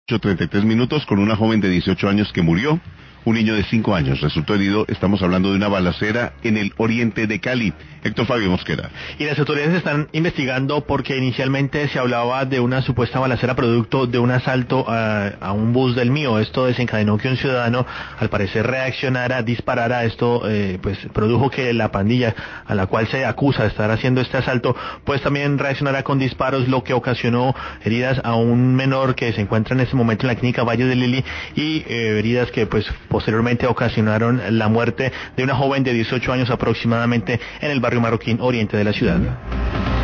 8:33 con una joven de 18 años que murió. Un niño de 5 años resultó herido. Estamos hablando de una balacera en el oriente de Cali. Héctor Fabio Mosquera. Y las autoridades están investigando porque inicialmente se hablaba de una supuesta balacera producto de un asalto a un bus del Mío. Esto desencadenó que un ciudadano, al parecer, reaccionara, disparara. Esto pues produjo que la pandilla a la cual se acusa de estar haciendo este asalto, pues también reaccionara con disparos, lo que ocasionó heridas a un menor que se encuentra en este momento en la clínica Valle de Lili y heridas que pues posteriormente ocasionaron la muerte de una joven de 18 años aproximadamente en el barrio Marroquín oriente de la ciudad.